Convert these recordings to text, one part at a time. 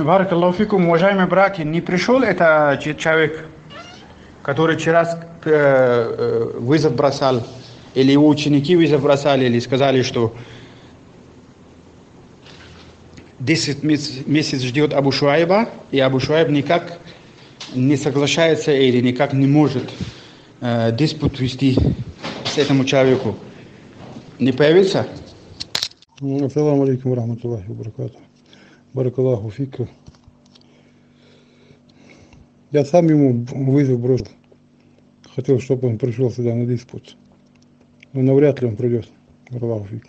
Баракаллаху фикум, уважаемые братья, не пришел это человек, который вчера вызов бросал, или его ученики вызов бросали, или сказали, что 10 месяцев ждет Абу Шуайба, и Абу Шуайб никак не соглашается или никак не может диспут вести с этому человеку. Не появится? Ассаламу алейкум рахматуллахи ва баракатуху. Баракаллаху фик. Я сам ему вызов бросил. Хотел, чтобы он пришел сюда на диспут. Но навряд ли он придет. Баракаллаху фик.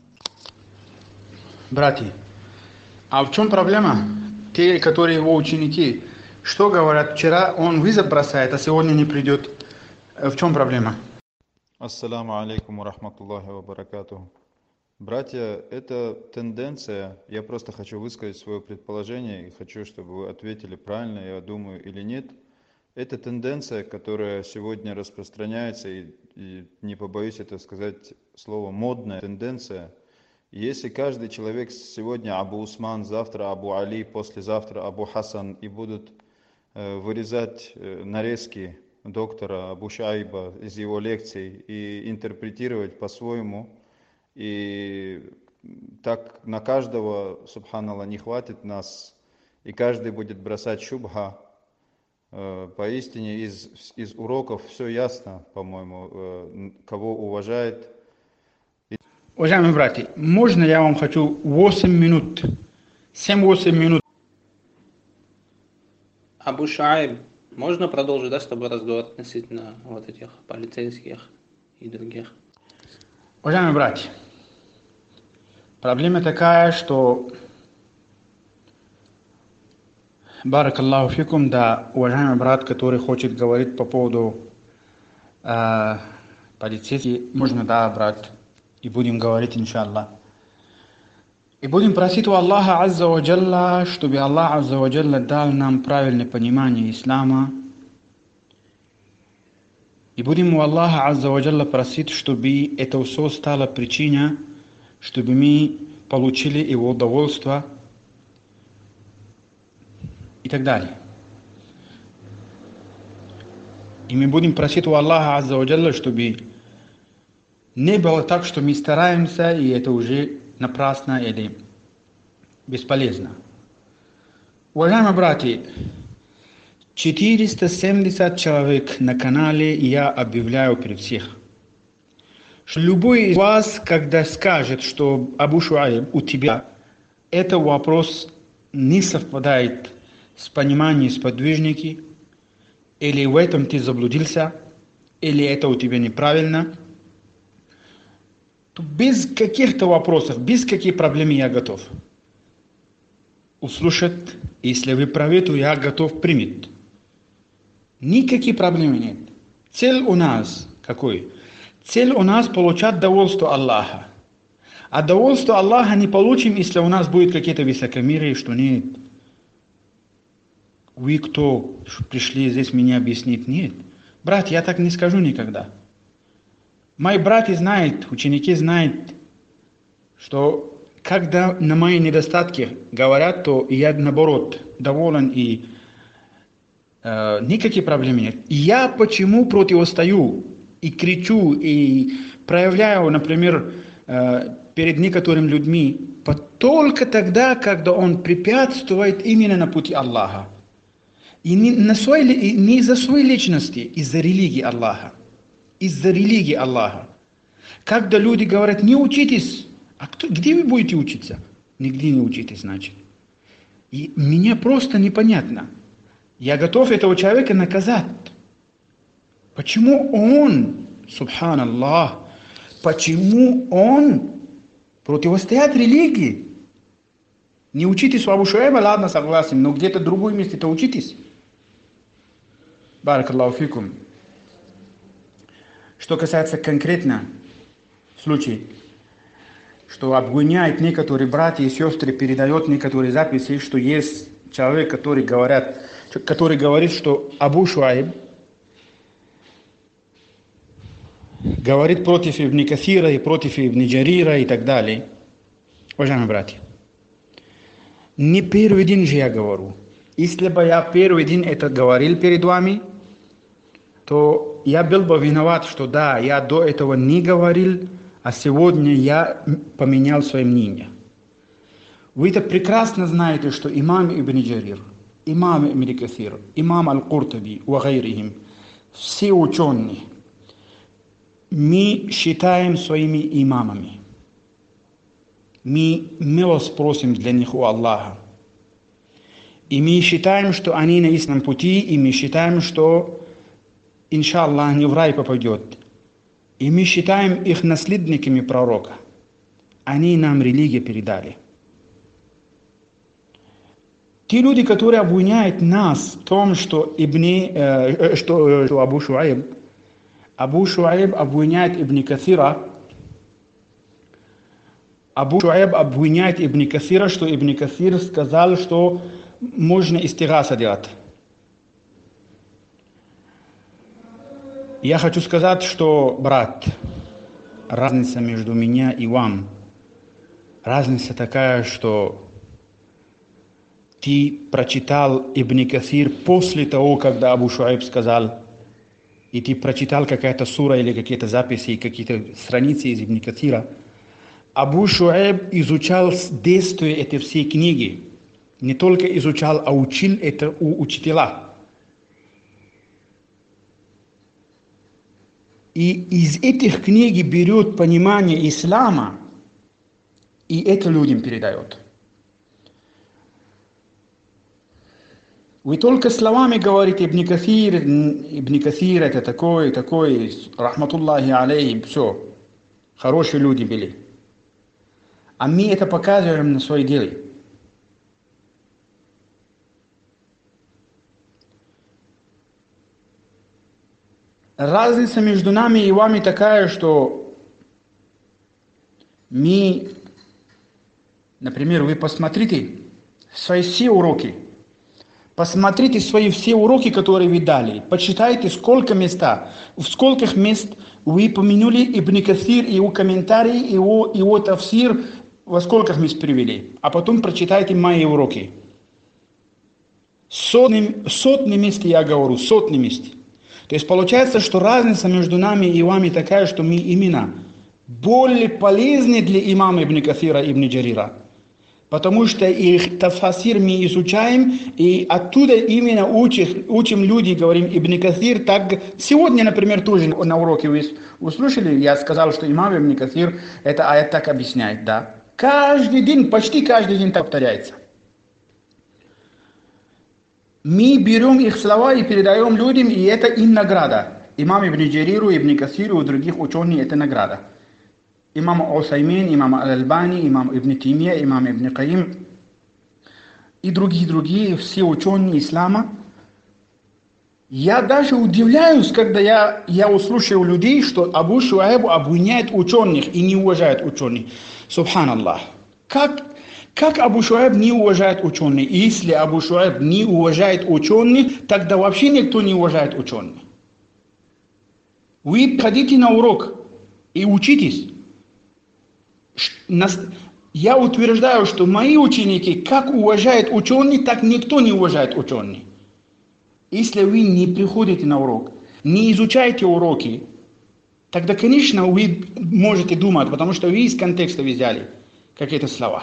Братья, а в чем проблема? Те, которые его ученики, что говорят, вчера он вызов бросает, а сегодня не придет. В чем проблема? Ассаламу алейкум ва рахматуллахи ва баракатуху. Братья, это тенденция, я просто хочу высказать свое предположение и хочу, чтобы вы ответили правильно, я думаю, или нет. Это тенденция, которая сегодня распространяется, и не побоюсь это сказать слово, модная тенденция. Если каждый человек сегодня Абу Усман, завтра Абу Али, послезавтра Абу Хасан, и будут вырезать нарезки доктора Абу Шайба из его лекций и интерпретировать по-своему, и так на каждого, субханаллах, не хватит нас, и каждый будет бросать шубха. Поистине из уроков все ясно, по-моему, кого уважает. Уважаемые братья, можно я вам хочу 8 минут, 7-8 минут? Абу Шуайб, можно продолжить, да, с тобой разговор относительно вот этих полицейских и других? Уважаемые братья, проблема такая, что баракаллаху фикум, да, уважаемый брат, который хочет говорить по поводу полицейских, можно, да, брат, и будем говорить, иншаллах. И будем просить у Аллаха Азза ва Джалла, чтобы Аллах Азза ва Джалла дал нам правильное понимание ислама. И будем у Аллаха Азза ва Джалла просить, чтобы это все стало причиной, чтобы мы получили его удовольствие и так далее. И мы будем просить у Аллаха Азза ва Джалла, чтобы не было так, что мы стараемся, и это уже напрасно или бесполезно. Уважаемые братья, 470 человек на канале, и я объявляю при всех, что любой из вас, когда скажет, что Абу Шуайб у тебя, этот вопрос не совпадает с пониманием сподвижники, или в этом ты заблудился, или это у тебя неправильно, то без каких-то вопросов, без каких проблем я готов услышать. Если вы правы, то я готов принять. Никаких проблем нет. Цель у нас какой? Цель у нас получать довольство Аллаха. А довольство Аллаха не получим, если у нас будет какие-то высокомерие, что нет. Вы кто пришли здесь меня объяснить? Нет. Брат, я так не скажу никогда. Мои братья знают, ученики знают, что когда на мои недостатки говорят, то я наоборот доволен и никаких проблем нет. И я почему противостою и кричу, и проявляю, например, перед некоторыми людьми, только тогда, когда он препятствует именно на пути Аллаха. И не из-за своей личности, из-за религии Аллаха. Из-за религии Аллаха. Когда люди говорят, не учитесь, где вы будете учиться? Нигде не учитесь, значит. И мне просто непонятно. Я готов этого человека наказать. Почему он, субханаллах, почему он противостоит религии? Не учитесь у Абу Шуайба, ладно, согласен, но где-то в другом месте-то учитесь. Баракаллаху фикум. Что касается конкретно случая, что обвиняет некоторые братья и сестры, передает некоторые записи, что есть человек, который говорит, что Абу Шуайб говорит против Ибн Касира и против Ибн Джарира и так далее. Уважаемые братья, Не первый день же я говорю. Если бы я первый день это говорил перед вами, то я был бы виноват, что да, я до этого не говорил, а сегодня я поменял свое мнение. Вы это прекрасно знаете, что имам Ибн Джарир, имам Ибн Касир, имам Аль-Куртуби, вагайрихим, все ученые, мы считаем своими имамами. Мы милость просим для них у Аллаха. И мы считаем, что они на истинном пути, и мы считаем, что, иншаллах, они в рай попадет. И мы считаем их наследниками пророка. Они нам религию передали. Те люди, которые обвиняют нас в том, что Абу Шуайб обвиняет Ибн Касира, Абу Шуайб обвиняет Ибн Касира, что Ибн Касир сказал, что можно истигаса делать. Я хочу сказать, что, брат, разница между меня и вам, разница такая, что ты прочитал Ибн Касир после того, когда Абу Шуайб сказал, и ты прочитал какая-то сура или какие-то записи, какие-то страницы из Ибн Касира. Абу Шуайб изучал действия этой всей книги. Не только изучал, а учил это у учителя. И из этих книг берет понимание ислама, и это людям передает. Вы только словами говорите, Ибн Касир это такой, рахматуллахи алейхи, все, хорошие люди были. А мы это показываем на своем деле. Разница между нами и вами такая, что мы, например, вы посмотрите свои все уроки, посмотрите свои все уроки, которые вы дали, почитайте, сколько в скольких мест вы помянули Ибн Касир, его комментарии, его тафсир, во скольких мест привели, а потом прочитайте мои уроки. Сотни мест я говорю, сотни мест. То есть получается, что разница между нами и вами такая, что мы именно более полезны для имама Ибн Касира и Ибн Джарира. Потому что их тафсир мы изучаем, и оттуда именно учим люди, говорим, Ибн Касир так... Сегодня, например, тоже на уроке вы слушали, я сказал, что имам Ибн Касир это аят так объясняет, да? Каждый день, почти каждый день так повторяется. Мы берем их слова и передаем людям, и это им награда. Имам Ибн Джариру, Ибн Касиру и других ученых это награда. Имам Усаймин, имам Аль-Альбани, имам Ибн Тимия, имам Ибн Каим и другие, все ученые ислама. Я даже удивляюсь, когда я услышал людей, что Абу Шуайб обвиняет ученых и не уважает ученых. Субханаллах. Как Абу Шуайб не уважает ученых? И если Абу Шуайб не уважает ученых, тогда вообще никто не уважает ученых. Вы ходите на урок и учитесь. Я утверждаю, что мои ученики как уважают ученых, так никто не уважает ученых. Если вы не приходите на урок, не изучаете уроки, тогда, конечно, вы можете думать, потому что вы из контекста взяли какие-то слова.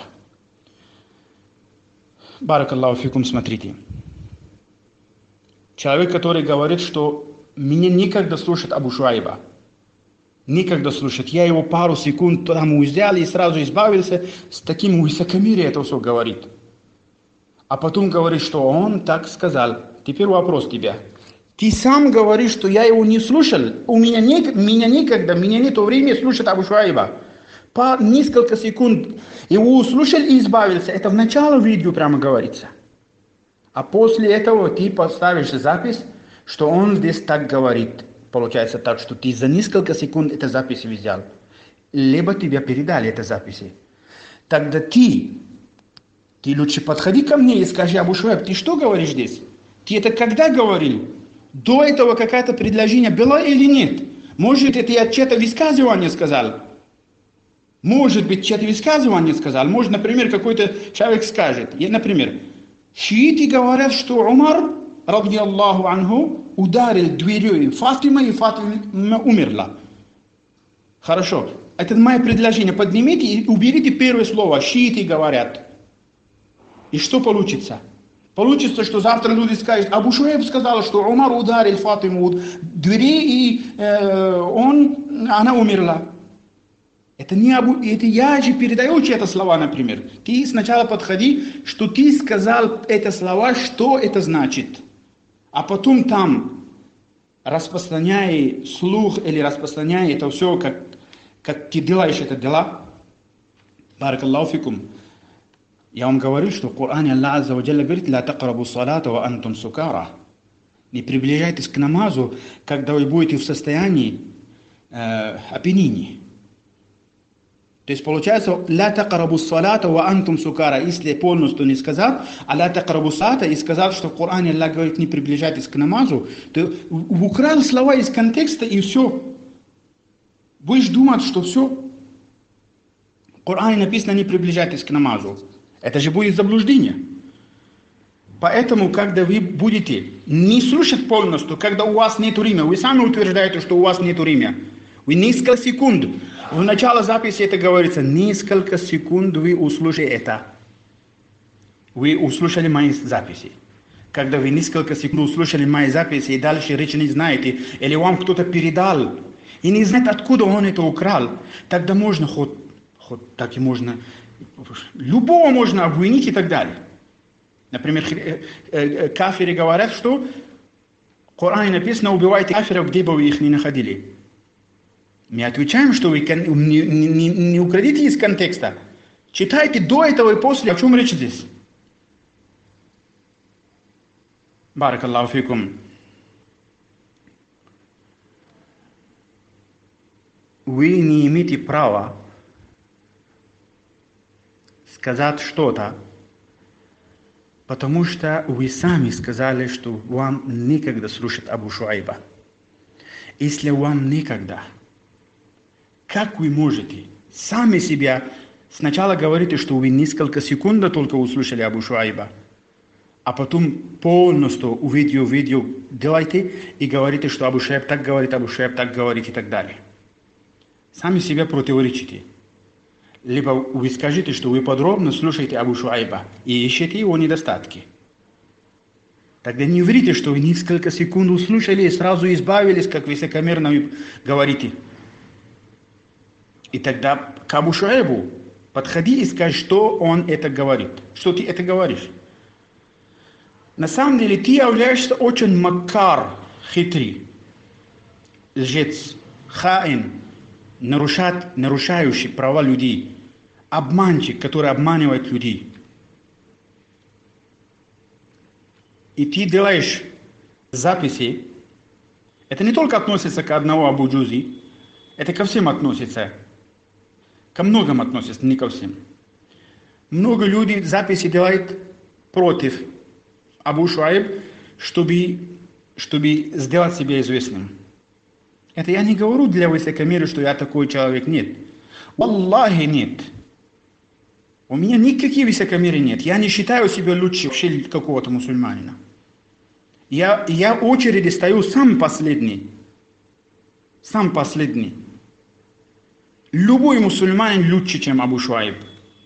Баракаллаху фикум, смотрите. Человек, который говорит, что меня никогда слушает Абу Шуайба. Никогда слушает. Я его пару секунд там взял и сразу избавился. С таким высокомерием это все говорит. А потом говорит, что он так сказал. Теперь вопрос тебя. Ты сам говоришь, что я его не слушал. У меня нет времени слушать Абу Шуайба. По несколько секунд его услышал и избавился. Это в начале видео прямо говорится. А после этого ты поставишь запись, что он здесь так говорит. Получается так, что ты за несколько секунд эту запись взял. Либо тебе передали эту запись. Тогда ты лучше подходи ко мне и скажи: Абу Шуайб, ты что говоришь здесь? Ты это когда говорил? До этого какое-то предложение было или нет? Может, это я чье-то высказывание сказал? Может быть, чье-то высказывание сказал. Может, например, какой-то человек скажет. Например, шииты говорят, что Умар, ради Аллаху анху, ударил дверью Фатима, и Фатима умерла. Хорошо. Это мое предложение. Поднимите и уберите первое слово. Шииты говорят. И что получится? Получится, что завтра люди скажут, Абу Шуайб сказал, что Умар ударил Фатиму в двери, и она умерла. Это я же передаю чьи-то слова, например. Ты сначала подходи, что ты сказал это слова, что это значит. А потом там, распространяй слух или распространяй это все, как ты делаешь это дела. Баракаллаху фикум. Я вам говорил, что в Коране Аллах Азза ва Джалля говорит: «Ла тaqrabu салата ва антум сукара». Не приближайтесь к намазу, когда вы будете в состоянии опьянения. То есть получается, «Ла тaqrabu салата ва антум сукара», если полностью не сказал, а «Ла тaqrabu салата» и сказал, что в Коране Аллах говорит: не приближайтесь к намазу, то украл слова из контекста и все. Будешь думать, что все. В Коране написано: не приближайтесь к намазу. Это же будет заблуждение. Поэтому, когда вы будете не слушать полностью, когда у вас нет времени, вы сами утверждаете, что у вас нет времени, вы несколько секунд, в начале записи это говорится, несколько секунд вы услышали это. Вы услышали мои записи. Когда вы несколько секунд услышали мои записи и дальше речи не знаете, или вам кто-то передал, и не знает, откуда он это украл, тогда можно хоть так и можно, любого можно обвинить и так далее. Например, кафиры говорят, что в Коране написано: убивайте кафиров, где бы вы их ни находили. Мы отвечаем, что вы не украдите из контекста. Читайте до этого и после, о чем речь здесь. Баракаллаху фикум. Вы не имеете права сказать что-то, потому что вы сами сказали, что вам некогда слушать Абу Шуайба. Если вам некогда, как вы можете сами себя сначала говорите, что вы несколько секунд только услышали Абу Шуайба, а потом полностью видео делайте и говорите, что Абу Шуайб так говорит, Абу Шуайб так говорит и так далее. Сами себя противоречите. Либо вы скажите, что вы подробно слушаете Абу Шуайба и ищете его недостатки. Тогда не врите, что вы несколько секунд услышали и сразу избавились, как высокомерно вы говорите. И тогда к Абу Шуайбу подходи и скажи, что он это говорит, что ты это говоришь. На самом деле ты являешься очень макар, хитрый, лжец, хаин, нарушающий права людей, обманщик, который обманывает людей. И ты делаешь записи. Это не только относится к одному Абу Джузи, это ко всем относится. Ко многим относится, не ко всем. Много людей записи делают против Абу Шуайб, чтобы сделать себя известным. Это я не говорю для высокомерия, что я такой человек. Нет. Аллахи нет. У меня никаких высокомерий нет. Я не считаю себя лучше вообще какого-то мусульманина. Я в очереди стою сам последний. Сам последний. Любой мусульманин лучше, чем Абу Шуайб.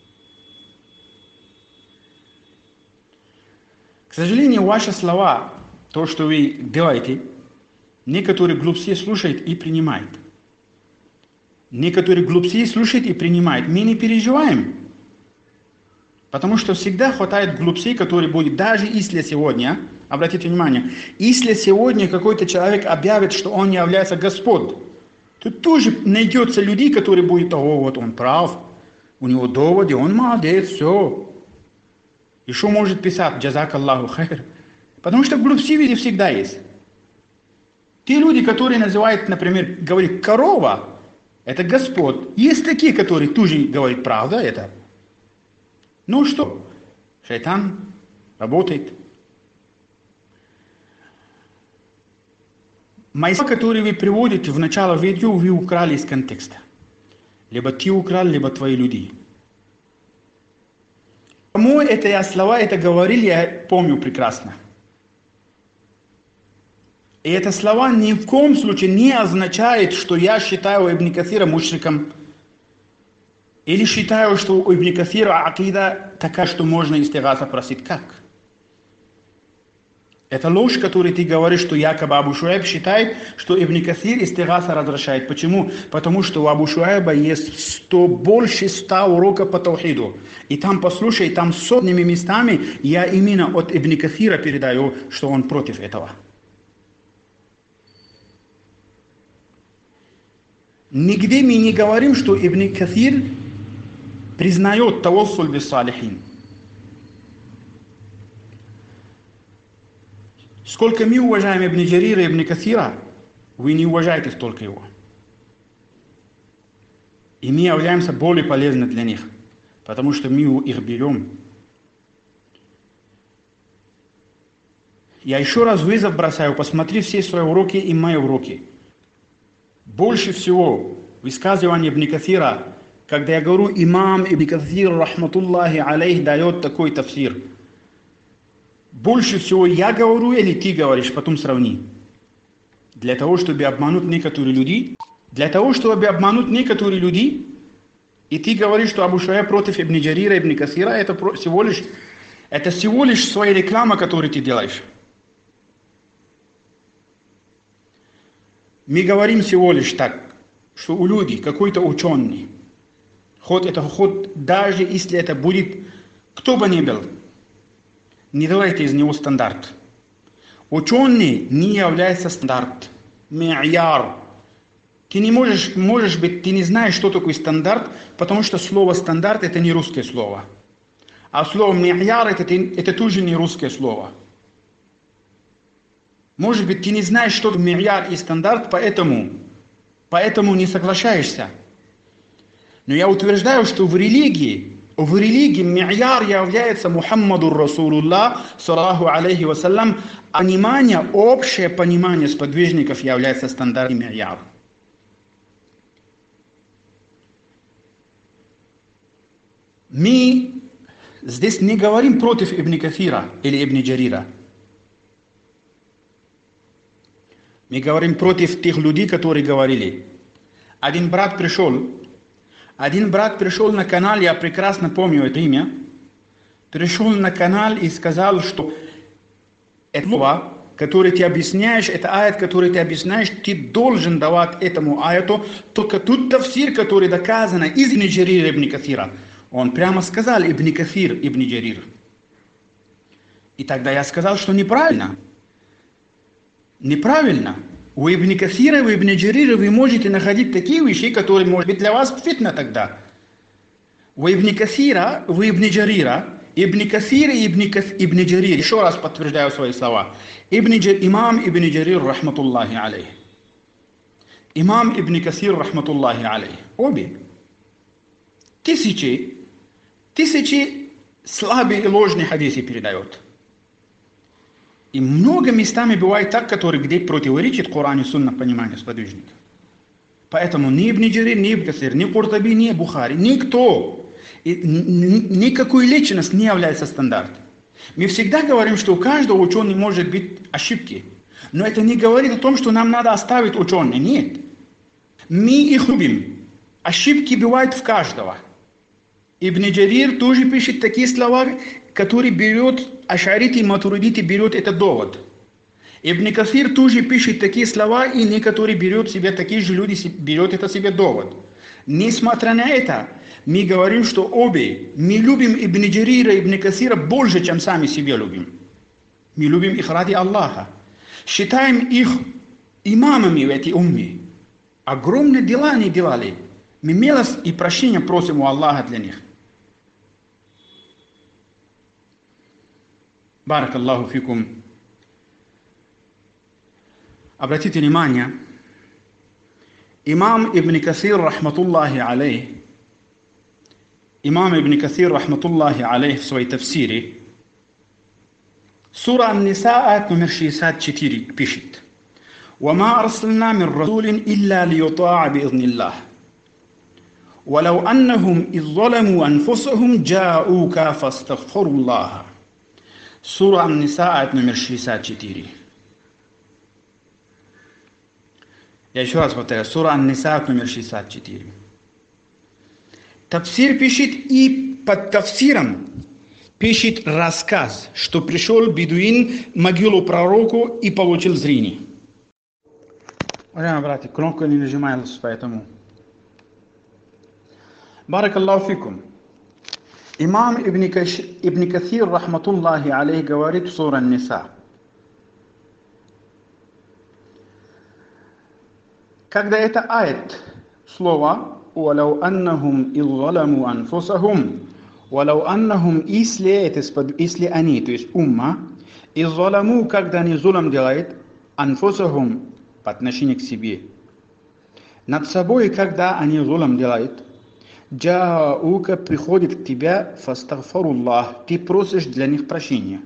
К сожалению, ваши слова, то, что вы делаете, некоторые глупцы слушают и принимают. Некоторые глупцы слушают и принимают. Мы не переживаем. Потому что всегда хватает глупцей, которые будут, даже если сегодня, обратите внимание, если сегодня какой-то человек объявит, что он не является Господь, то тоже найдется людей, которые будут: о, вот он прав, у него доводы, он молодец, все. И что может писать? Джазак Аллаху хайр. Потому что глупцы везде всегда есть. Те люди, которые называют, например, говорят, корова, это Господь. Есть такие, которые тоже говорят, правда это. Ну что, шайтан работает. Мои слова, которые вы приводите в начало видео, вы украли из контекста. Либо ты украл, либо твои люди. Кому это слова это говорили, я помню прекрасно. И это слова ни в коем случае не означает, что я считаю Ибн Кафира мушриком. Или считаю, что у Ибн Кафира акида такая, что можно истигаса просить. Как? Это ложь, которую ты говоришь, что якобы Абу Шуайб считает, что Ибн Кафир истигаса разрешает. Почему? Потому что у Абу Шуайба есть больше 100 уроков по таухиду. И там, послушай, там сотнями местами я именно от Ибн Кафира передаю, что он против этого. Нигде мы не говорим, что Ибн Кафир признает тавассуль бис салихин. Сколько мы уважаем Ибн Джарира и Ибн Кафира, вы не уважаете столько его. И мы являемся более полезны для них, потому что мы их берем. Я еще раз вызов бросаю, посмотри все свои уроки и мои уроки. Больше всего высказывание Ибн Кафира, когда я говорю, имам Ибн Кафир, рахматуллахи алейх, дает такой тафсир. Больше всего я говорю или ты говоришь, потом сравни. Для того, чтобы обмануть некоторые люди, и ты говоришь, что Абу Шуайб против Ибн Джарира, Ибн Кафира, это всего лишь своя реклама, которую ты делаешь. Мы говорим всего лишь так, что у людей какой-то ученый, хоть даже если это будет кто бы ни был, не делайте из него стандарт. Ученый не является стандарт, ми'яр. Ты не можешь быть, ты не знаешь, что такое стандарт, потому что слово стандарт это не русское слово. А слово ми'яр это тоже не русское слово. Может быть, ты не знаешь, что такое ми'яр и стандарт, поэтому не соглашаешься. Но я утверждаю, что в религии ми'яр является Мухаммаду Расулуллах, саллаху алейхи вассалям, а общее понимание сподвижников является стандартом ми'яр. Мы здесь не говорим против Ибн Кафира или Ибн Джарира. Мы говорим против тех людей, которые говорили. Один брат пришел на канал, я прекрасно помню это имя, пришел на канал и сказал, что это слово, которое ты объясняешь, это аят, который ты объясняешь, ты должен давать этому аяту, только тут тафсир, который доказано из Ибн Джарира Ибн Кафира. Он прямо сказал Ибн Кафир, Ибн Джарир. И тогда я сказал, что неправильно. Неправильно. У Ибн Кафира, у Ибн Джарира вы можете находить такие вещи, которые, может быть, для вас фитна тогда. У Ибн Кафира, у Ибн Джарира, Ибн Кафир и Ибн Джарир, еще раз подтверждаю свои слова, имам Ибн Джарир, рахматуллахи алейх. Имам Ибн Кафир, рахматуллахи алейх. Обе. Тысячи слабые и ложные хадисы передает. И много местами бывает так, которые где противоречит Коран и Сунна пониманию сподвижников. Поэтому ни Ибн Джарир, ни Ибн Кафир, ни Куртаби, ни Бухари, никто, никакой личность не является стандартом. Мы всегда говорим, что у каждого ученого может быть ошибки. Но это не говорит о том, что нам надо оставить ученых. Нет. Мы их любим. Ошибки бывают в каждого. Ибн Джарир тоже пишет такие слова, которые берет, ашарити и матуридити берет этот довод. Ибн Кафир тоже пишет такие слова, и некоторые берут себе, такие же люди берут это себе довод. Несмотря на это, мы говорим, что обе, мы любим Ибн Джарира и Ибн Кафира больше, чем сами себя любим. Мы любим их ради Аллаха. Считаем их имамами в этой умме. Огромные дела они делали. Мы милость и прощение просим у Аллаха для них. Барак Аллаху фикум. Обратите внимание, имам Ибн Кафир, рахматуллахи алейх, в своей тафсире, сура Ан-Ниса, аят номер 64, пишет: «Вама арсална мин расулин илля лиютаа биизниллах». ولو أنهم إذ ظلموا أنفسهم جاءوك فاستغفروا الله. Сура Ан-Ниса, аят номер 64. Я еще раз повторяю, сура Ан-Ниса, аят номер 64. Тафсир пишет, и под тафсиром пишет рассказ, что пришел бедуин в могилу пророку и получил зрение. Уважаемые братья, кнопку не нажималась, поэтому... Барак Аллаху фикум. Имам Ибн Каthир, рахматуллахи алейх, говорит в суре Ан-Ниса. Когда это аят, слово «Валау аннахум иззаламу анфусахум», «Валау аннахум», если они, то есть умма, иззаламу, когда они зулам делают, анфусахум, по отношению к себе, над собой, когда они зулам делают, джаука, приходит к тебе, фастагфаруллах, ты просишь для них прощения.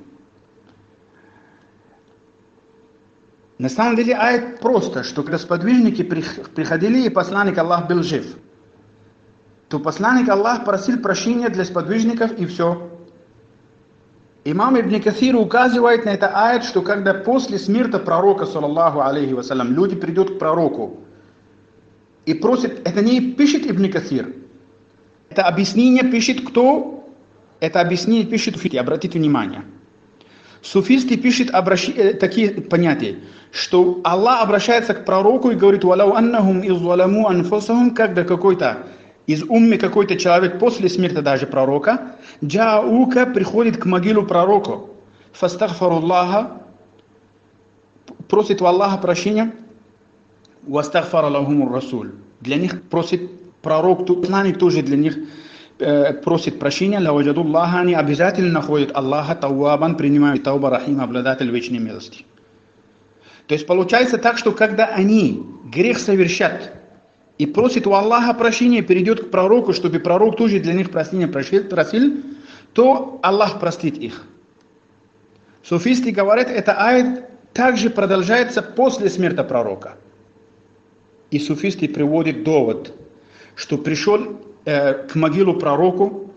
На самом деле аят просто, что когда сподвижники приходили и посланник Аллах был жив, то посланник Аллах просил прощения для сподвижников и все. Имам Ибн Каthир указывает на это аят, что когда после смерти пророка, саллаллаху алейхи вассалям, люди придут к пророку и просят, это не пишет Ибн Каthир, это объяснение пишет кто? Это объяснение пишет суфисты, обратите внимание. Суфисты пишут такие понятия, что Аллах обращается к пророку и говорит: «Валау аннахум иззаламу анфусахум», когда какой-то из умми, какой-то человек после смерти даже пророка, джаука, приходит к могилу пророку, фастагфаруллаха, просит у Аллаха прощения, вастагфара лахумур расуль, для них просит пророк, посланник тоже для них просит прощения, лаваджадуллаха, они обязательно находят Аллаха таввабан, принимают тауба рахима, обладатель вечной милости. То есть получается так, что когда они грех совершат и просит у Аллаха прощения, перейдет к пророку, чтобы пророк тоже для них прощения просил, то Аллах простит их. Суфисты говорят, это аят также продолжается после смерти пророка. И суфисты приводят довод, что пришел к могилу пророку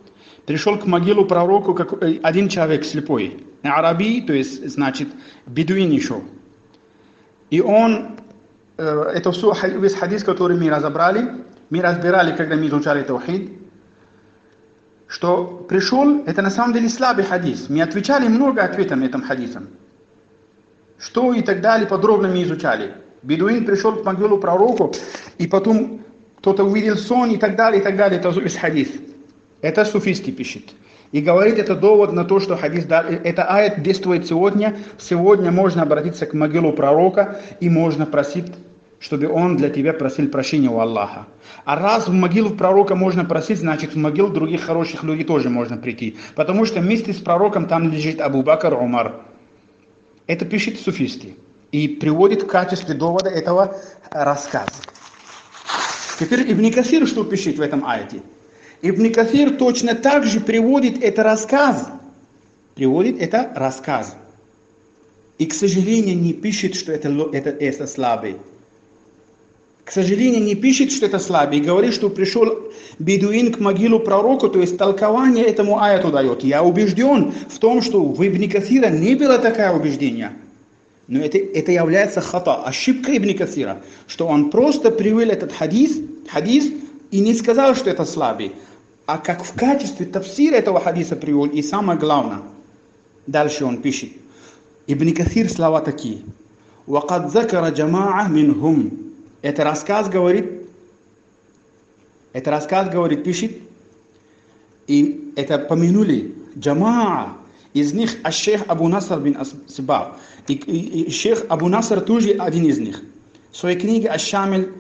один человек слепой, араби, то есть, значит, бедуин еще. И он, это все весь хадис, который мы разбирали, когда мы изучали таухид, что пришел, это на самом деле слабый хадис. Мы отвечали много ответов на этом хадисом. Что и так далее, подробно мы изучали. Бедуин пришел к могилу пророку, и потом кто-то увидел сон и так далее, это весь хадис. Это суфисты пишет. И говорит это довод на то, что хадис, это аят действует сегодня. Сегодня можно обратиться к могилу пророка и можно просить, чтобы он для тебя просил прощения у Аллаха. А раз в могилу пророка можно просить, значит в могилу других хороших людей тоже можно прийти. Потому что вместе с пророком там лежит Абу Бакр, Умар. Это пишет суфисты. И приводит в качестве довода этого рассказа. Теперь Ибн Каthир что пишет в этом аяте? Ибн Каthир точно так же приводит это рассказ. И, к сожалению, не пишет, что это слабый. К сожалению, не пишет, что это слабый. И говорит, что пришел бедуин к могилу пророку, то есть толкование этому аяту дает. Я убежден в том, что в Ибн Каthира не было такое убеждение. Но это является ошибка Ибн Каthира, что он просто привел этот хадис и не сказал, что это слабый, а как в качестве тафсира этого хадиса привел. И самое главное, дальше он пишет, Ибн Каthир слова такие: «Вакад закара джамаа минхум». Это рассказ говорит, пишет, и это помянули джамаа. Из них шейх Абу Наср бин Асбаб. И шейх Абу Наср тоже один из них. В своей книге Аш-Шамиль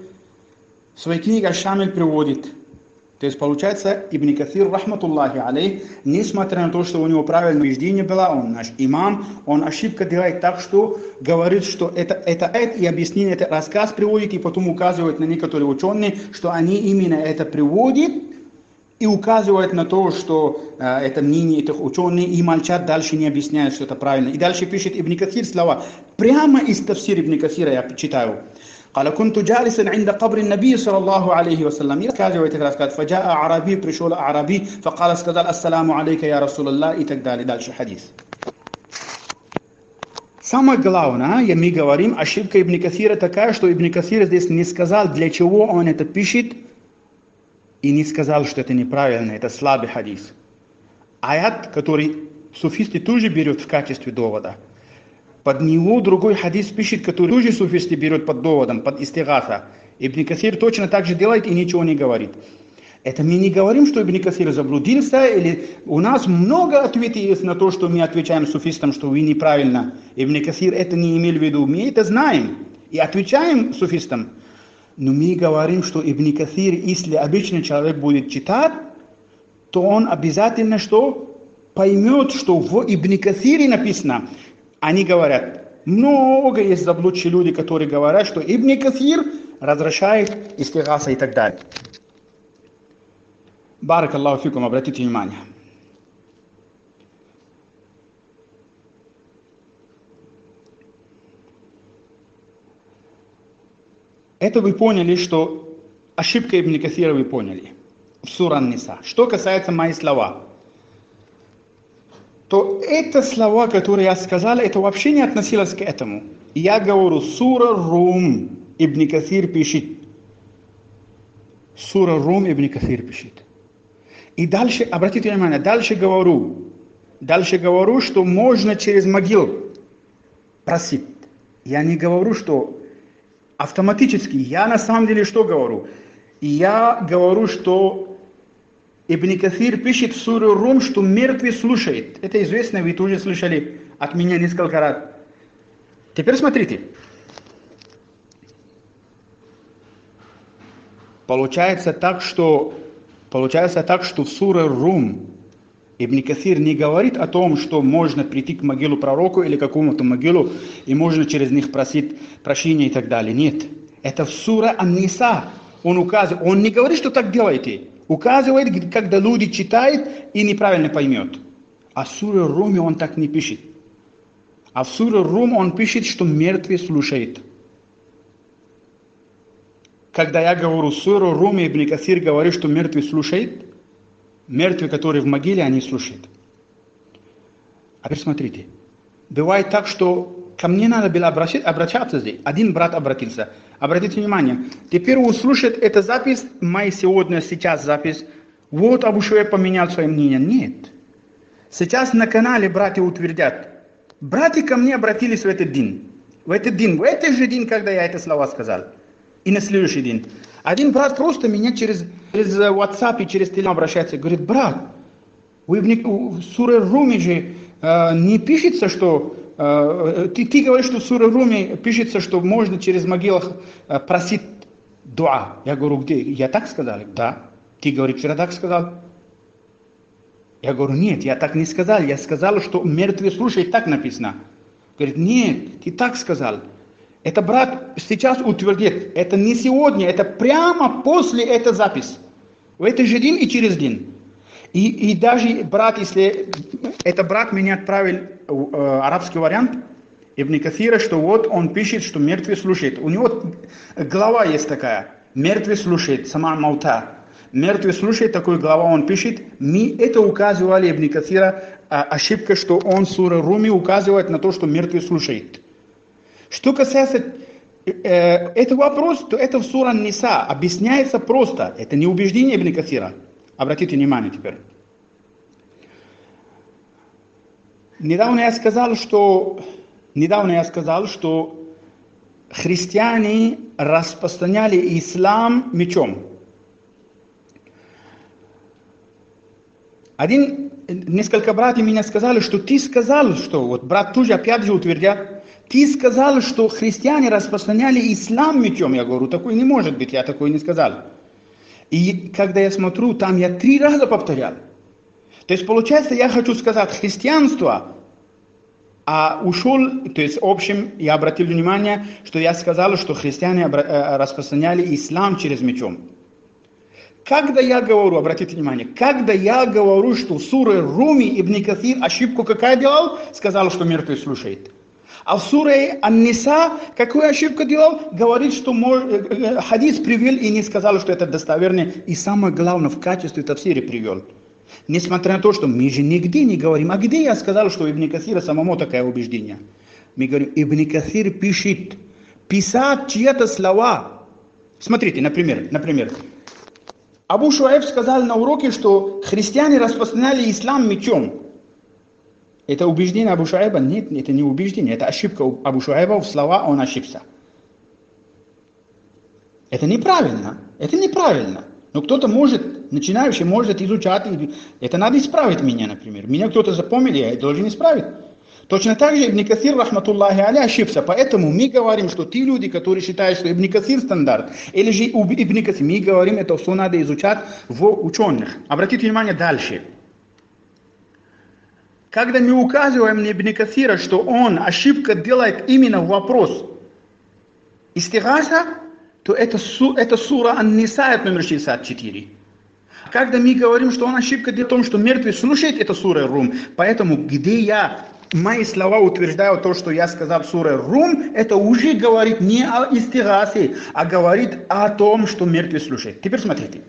приводит. То есть получается, Ибн Каthир, рахматуллахи алейх, несмотря на то, что у него правильное убеждение было, он наш имам, он ошибка делает так, что говорит, что это и объяснение, это рассказ приводит, и потом указывает на некоторые ученые, что они именно это приводят, и указывают на то, что это мнение этих ученых, и молчат, дальше не объясняют, что это правильно. И дальше пишет Ибн Каthир слова, прямо из тафсира Ибн Каthира я читаю. قال كنت جالسا عند قبر النبي صلى الله عليه وسلم. Я рассказываю этот рассказ. فجاء أعرابي, пришел أعرابي, فقال, сказал, السلام عليك يا رسول الله, и так далее. Дальше хадис. Самое главное, мы говорим, ошибка Ибн Касира такая, что Ибн Касир здесь не сказал, для чего он это пишет, и не сказал, что это неправильно, это слабый хадис. Аят, который суфисты тоже берут в качестве довода. Под него другой хадис пишет, который тоже суфисты берут под доводом, под истигаса. Ибн Касир точно так же делает и ничего не говорит. Это мы не говорим, что Ибн Касир заблудился, или у нас много ответов есть на то, что мы отвечаем суфистам, что вы неправильно. Ибн Касир это не имел в виду. Мы это знаем и отвечаем суфистам. Но мы говорим, что Ибн Касир, если обычный человек будет читать, то он обязательно что? Поймет, что в Ибн Касире написано. Они говорят, много есть заблудшие люди, которые говорят, что Ибн Касир разрешает истигаса и так далее. Барак Аллаху фикум, обратите внимание. Это вы поняли, что ошибка Ибн Касира вы поняли. В сура Ан-Ниса. Что касается моих слова, то это слова, которые я сказал, это вообще не относилось к этому. Я говорю, сура Рум, Ибн Касир пишет. Сура Рум, Ибн Касир пишет. И дальше, обратите внимание, дальше говорю, что можно через могилу просить. Я не говорю, что автоматически. Я на самом деле что говорю? Я говорю, что Ибн Касир пишет в суре Рум, что мертвый слушает. Это известно, вы тоже слышали от меня несколько раз. Теперь смотрите. Получается так, что в суре Рум Ибн Касир не говорит о том, что можно прийти к могилу пророку или какому-то могилу, и можно через них просить прощения и так далее. Нет. Это в суре Ан-Ниса. Он указывает, он не говорит, что так делайте. Указывает, когда люди читают и неправильно поймет. А в суре Руме он так не пишет. А в суре Рум он пишет, что мертвый слушает. Когда я говорю суру Рум, Ибн Касир говорит, что мертвый слушает, мертвый, который в могиле, они слушают. А теперь смотрите. Бывает так, что ко мне надо было обращаться здесь. Один брат обратился. Обратите внимание. Теперь он слушает эту запись, моя сейчас запись. Вот Абу Шуайб поменял свое мнение. Нет. Сейчас на канале братья утвердят. Братья ко мне обратились в этот день. В этот же день, когда я это слова сказал. И на следующий день. Один брат просто меня через WhatsApp и через Telegram обращается. Говорит, брат, в суре Руме же не пишется, что... Ты говоришь, что в суре Руме пишется, что можно через могилах просить дуа. Я говорю, где? Я так сказал? Да. Ты говоришь, вчера так сказал? Я говорю, нет, я так не сказал. Я сказал, что мертвый слушает, так написано. Говорит, нет, ты так сказал. Это брат сейчас утвердит. Это не сегодня, это прямо после этой записи. В этот же день и через день. И даже брат, если это брат меня отправил арабский вариант Ибн Касира, что вот он пишет, что мертвый слушает. У него глава есть такая. Мертвый слушает, сама маута. Мертвый слушает, такую главу он пишет. Мы это указывали Ибн Касира, ошибка, что он в суре Руми указывает на то, что мертвый слушает. Что касается этого вопроса, то это в суре Ан-Ниса объясняется просто. Это не убеждение Ибн Касира. Обратите внимание теперь. Недавно я сказал, что христиане распространяли ислам мечом. Несколько братьев меня сказали, что ты сказал, что вот брат тоже опять же утвердят, ты сказал, что христиане распространяли ислам мечом. Я говорю, такое не может быть, я такое не сказал. И когда я смотрю, там я 3 раза повторял. То есть получается, я хочу сказать христианство, а ушел, то есть в общем, я обратил внимание, что я сказал, что христиане распространяли ислам через мечом. Когда я говорю, обратите внимание, когда я говорю, что в суре Руми Ибн Касир ошибку какая делал, сказал, что мертвый слушает. А в суре Ан-Ниса какую ошибку делал? Говорит, что хадис привел и не сказал, что это достоверно. И самое главное, в качестве тафсире привел. Несмотря на то, что мы же нигде не говорим. А где я сказал, что Ибн Касира самому такое убеждение? Мы говорим, Ибн Касир пишет. Писать чьи-то слова. Смотрите, например. Абу Шуайб сказал на уроке, что христиане распространяли ислам мечом. Это убеждение Абу Шуайба? Нет, это не убеждение, это ошибка Абу Шуайба, в слова он ошибся. Это неправильно. Но кто-то начинающий может изучать, это надо исправить меня, например. Меня кто-то запомнил, я должен исправить. Точно так же Ибн Касир, рахматуллахи аля, ошибся. Поэтому мы говорим, что те люди, которые считают, что Ибн Касир стандарт, или же Ибн Касир, мы говорим, это все надо изучать в ученых. Обратите внимание дальше. Когда мы указываем на Ибн Касира, что он ошибка делает именно в вопрос истигаса, то это сура Ан-Ниса, номер 64. Когда мы говорим, что он ошибка делает в том, что мертвый слушает, это сура Рум. Поэтому, где мои слова утверждаю то, что я сказал в суре Рум, это уже говорит не о истигасе, а говорит о том, что мертвый слушает. Теперь смотрите.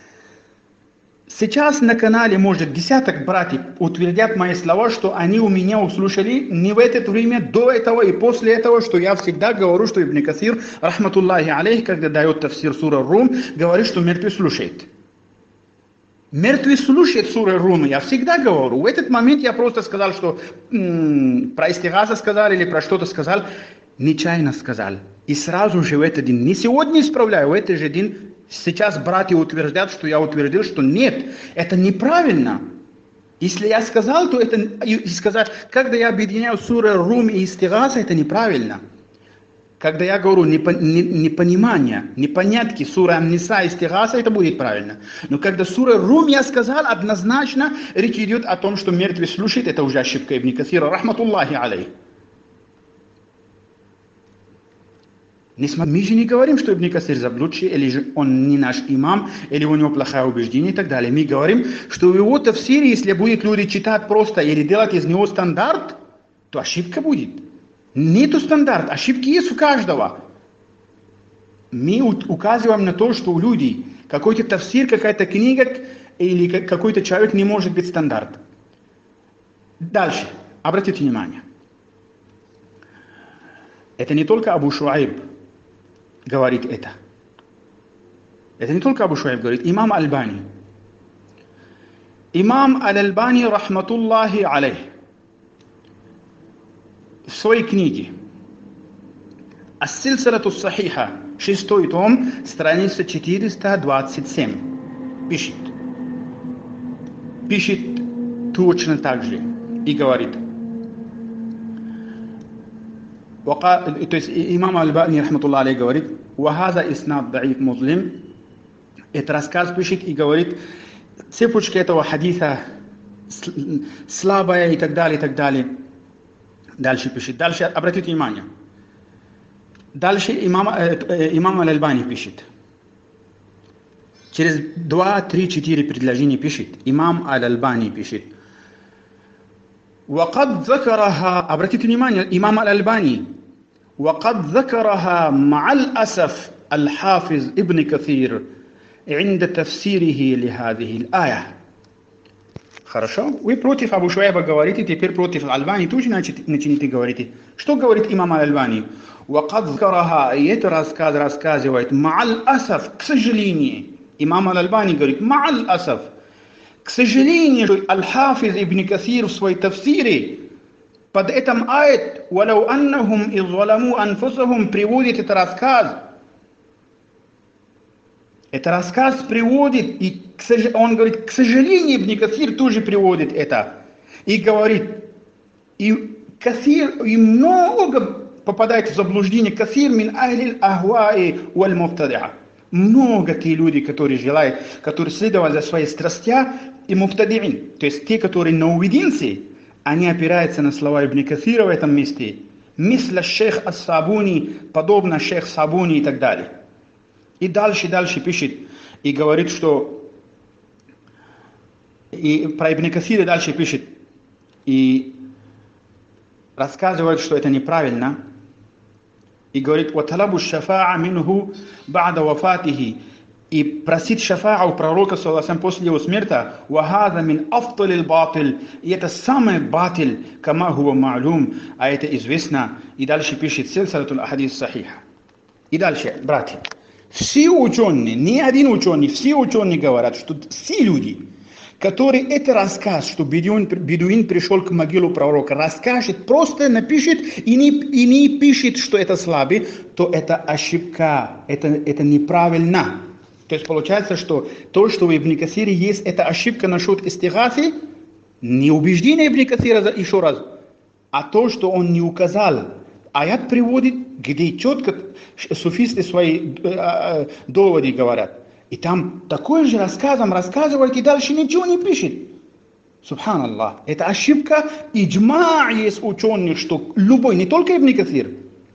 Сейчас на канале, может, десяток братьев утвердят мои слова, что они у меня услышали не в это время, до этого и после этого, что я всегда говорю, что Ибн Касир, рахматуллахи алейх, когда дает тафсир сура Рум, говорит, что мертвый слушает. Мертвый слушает суры Рум, я всегда говорю. В этот момент я просто сказал, что про истигаса сказал или про что-то сказал, нечаянно сказал. И сразу же в этот день, не сегодня исправляю, в этот же день, сейчас братья утверждают, что я утвердил, что нет, это неправильно. Если я сказал, то это и сказать, когда я объединяю суры Рум и истигаса, это неправильно. Когда я говорю непонимание, непонятки сура Ан-Ниса и истигаса, это будет правильно. Но когда сура Рум я сказал, однозначно речь идет о том, что мертвый слушает, это уже ошибка Ибн Касира, рахматуллахи алейх. Мы же не говорим, что Ибн Касир заблудший, или же он не наш имам, или у него плохое убеждение и так далее. Мы говорим, что в его тафсире, если будет люди читать просто или делать из него стандарт, то ошибка будет. Нету стандарта, ошибки есть у каждого. Мы указываем на то, что у людей какой-то тафсир, какая-то книга или какой-то человек не может быть стандарт. Дальше, обратите внимание. Это не только Абу Шуайб говорит это. Это не только Абу Шуайб говорит, имам Аль-Бани. Имам Аль-Альбани, рахматуллахи алейх, в своей книге Ас-Сильсилату Сахиха, 6 том, страница 427, пишет точно так же и говорит. То есть имам Аль-Бани, рахматуллахи алейх, говорит, «Вахаза иснад даиф музлим». Это рассказ пишет и говорит, цепочка этого хадиса слабая и так далее, и так далее. Дальше пишет. Дальше обратите внимание. Дальше имам Аль-Альбани пишет. Через 2, 3, 4 предложения пишет. Имам Аль-Альбани пишет. وقد ذكرها, обратите внимание, имам Аль-Альбани. وقد ذكرها مع الأسف الحافظ ابن كثير عند تفسيره لهذه الآية. Хорошо? Вы против Абу Шуайба говорите, теперь против Аль-Альбани тоже начните говорить. Что говорит имам Аль-Альбани? وقد ذكرها, и это рассказывает مع الأسف, к сожалению. Имам Аль-Альбани говорит مع الأسف. К сожалению, Аль-Хафиз ибн Касир в своей тафсире под этим аят «Валау аннахум иззаламу анфусахум» приводит этот рассказ. Это рассказ приводит, и он говорит, к сожалению, Ибн Касир тоже приводит это. И говорит, и Касир, и много попадает в заблуждение. Касир мин ахлил ахуаи валь муфтадиа. Много те люди, которые желают, которые следовали за свои страстя и муфтадиин. То есть те, которые нововведенцы, они опираются на слова Ибн Касира в этом месте. Мисля шейх ас-Сабуни, подобно шейх Сабуни и так далее. И дальше пишет и говорит, что и про Ибн Касира дальше пишет и рассказывает, что это неправильно, и говорит: «Ваталабу шафаа минху ба'да вафатихи», и просить шафаа у пророка, саллаллаху после его смерти, «Вахаза мин афталил батил», и это самый батил, кама хуа ма'лум, а это известно. И дальше пишет силсилатуль ахадис сахиха. И дальше, братья, все ученые, ни один ученый, все ученые говорят, что все люди, которые это рассказ, что бедуин пришел к могилу пророка, расскажет, просто напишет и не пишет, что это слабый, то это ошибка, это неправильно. То есть получается, что то, что в Ибн Касире есть, это ошибка насчет истигаси, не убеждение Ибн Касира еще раз, а то, что он не указал. Аят приводит, где четко суфисты свои доводы говорят. И там такой же рассказывает и дальше ничего не пишет. Субханаллах. Это ошибка. Иджма есть ученых, что любой, не только Ибн Касир,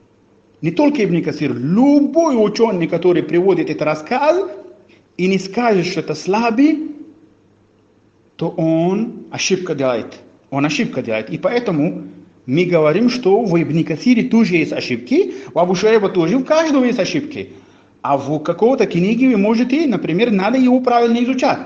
любой ученый, который приводит этот рассказ и не скажет, что это слабый, то он ошибка делает. И поэтому мы говорим, что в Ибн Касире тоже есть ошибки, в Абу Шуайба тоже, в каждого есть ошибки. А в какой-то книге вы можете, например, надо его правильно изучать.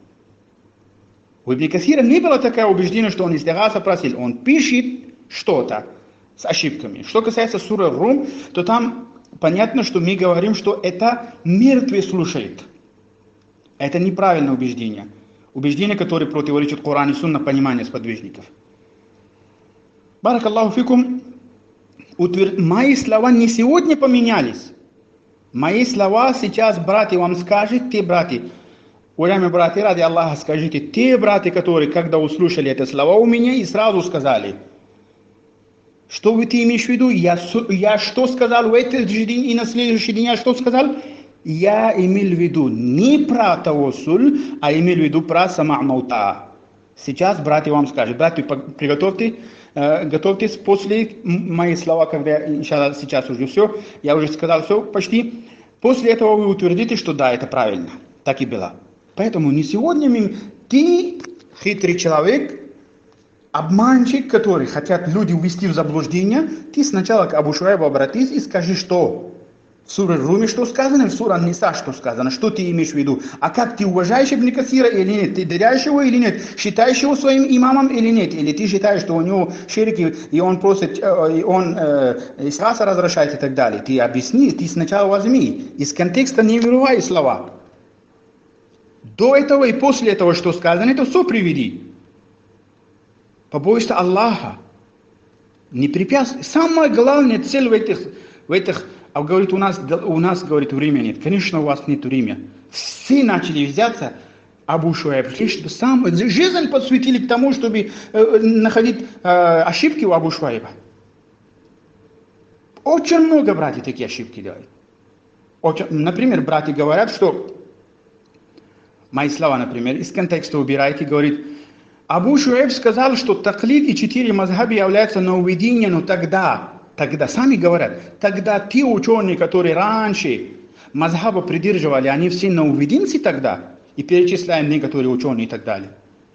У Ибн Касира не было такое убеждение, что он истигаса просил. Он пишет что-то с ошибками. Что касается суры Рум, то там понятно, что мы говорим, что это мертвый слушает. Это неправильное убеждение. Убеждение, которое противоречит Коран и Сунна, пониманию сподвижников. Баракаллаху фикум. Мои слова не сегодня поменялись. Мои слова сейчас, братья, вам скажут, те братья, уважаемые братья, ради Аллаха, скажите, те братья, которые, когда услышали это слова у меня, и сразу сказали, что вы ты имеешь в виду? Я что сказал в этот же день и на следующий день я что сказал? Я имел в виду не про таwaссуль, а имел в виду про сама'маута. Сейчас братья вам скажут. Братья, готовьтесь после моих слов, когда иншаллах сейчас уже все, я уже сказал все почти. После этого вы утвердите, что да, это правильно. Так и было. Поэтому не сегодня ты хитрый человек, обманщик, который хотят люди увести в заблуждение, ты сначала к Абу Шуайбу обратись и скажи, что в суре Руми что сказано, в суре Ниса что сказано, что ты имеешь в виду. А как ты уважаешь Ибн Касира или нет, ты доверяешь его или нет, считаешь его своим имамом или нет, или ты считаешь, что у него ширки, и он просит, и он исхаса разрешает и так далее. Ты объясни, ты сначала возьми, из контекста не вырывай слова. До этого и после этого, что сказано, это все приведи. Побойся Аллаха. Не препятствуй. Самая главная цель в этих а говорит, у нас, говорит, время нет. Конечно, у вас нет времени. Все начали взяться, Абу Шуайб, жизнь посвятили к тому, чтобы находить ошибки у Абу Шуайба. Очень много братьев такие ошибки делают. Например, братья говорят, что, мои слова, например, из контекста убирайте, говорит, Абу Шуайб сказал, что таклид и 4 мазхаби являются нововведением, но тогда, сами говорят, тогда те ученые, которые раньше мазхаба придерживали, они все нововведенцы тогда, и перечисляем некоторые ученые и так далее.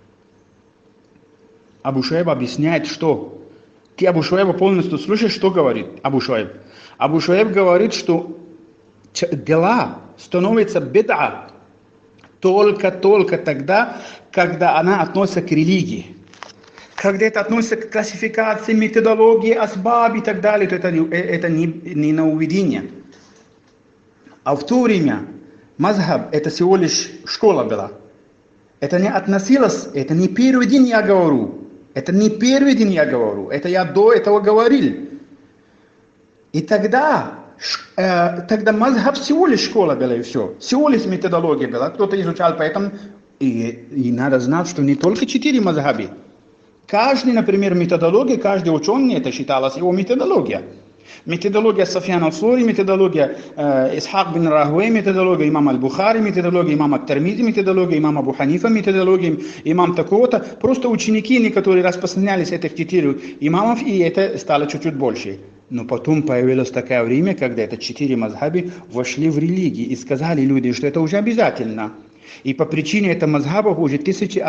Абу Шуайб объясняет, что ты Абу Шуайба полностью слушаешь, что говорит Абу Шуайб. Абу Шуайб говорит, что дела становятся беда только тогда, когда она относится к религии. Когда это относится к классификации, методологии, асбаб и так далее, то это не нововведение. А в то время мазхаб это всего лишь школа была. Это не относилось, это не первый день я говорю. Это я до этого говорил. И тогда мазхаб всего лишь школа была и все. Всего лишь методология была. Кто-то изучал, поэтому и надо знать, что не только 4 мазхаби. Каждый, например, методология, каждый ученый, это считалось его методология. Методология Софьяна аль-Сури, методология Исхак бин Рахуэй, методология имама аль-Бухари, методология имама Ат-Тирмизи, методология имама Абу Ханифа, методология имама такого-то. Просто ученики, некоторые распространялись этих 4 имамов, и это стало чуть-чуть больше. Но потом появилось такое время, когда эти 4 мазхаби вошли в религию и сказали люди, что это уже обязательно. И по причине этого мазхаба уже тысячи